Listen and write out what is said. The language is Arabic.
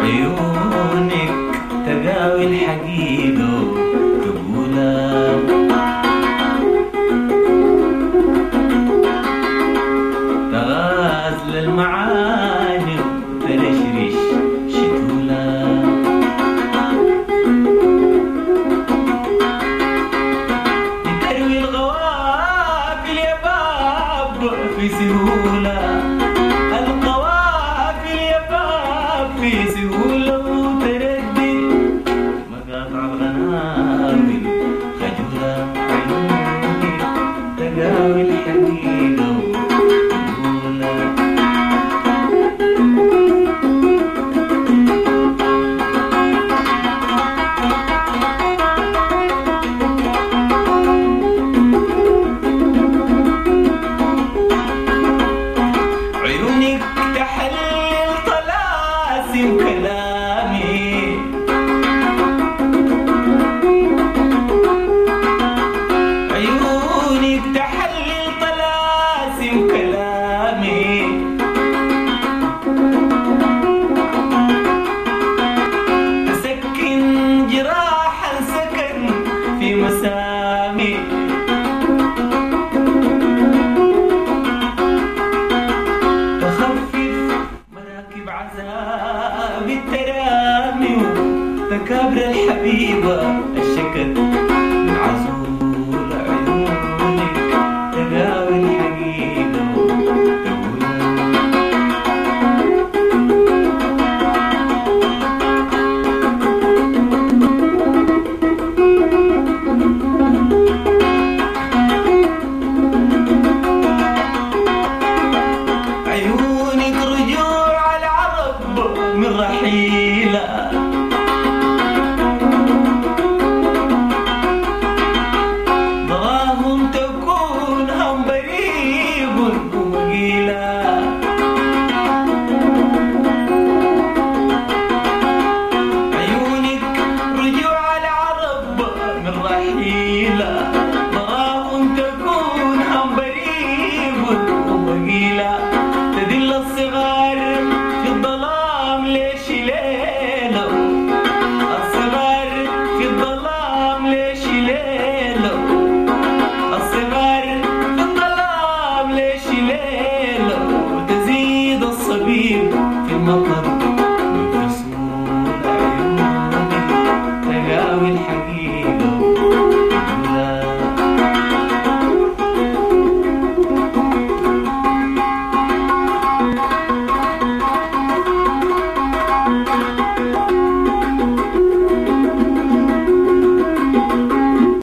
عيونك تقاوي الحقيقة وتقولها، تغازل المعاني وترشرش شتولها، تروي الغوافل يا باب في سهولة، القوافل يا باب في سهولة وتردد مقاطع الغناوي خجولة. عيونك تقاوي الحقيقة وتقولها، عيونك تحلل طلاسم كلامي، عيونك تحلل طلاسم كلامي، تسكن جراحا سكن في مسامي، تخفف مراكب عذاب الترامي، وتكابر الحبيبة الشكل من عزول. عيونك تقاوي الحقيقة وتقولها، عيونك رجوع العرب من رحيلة،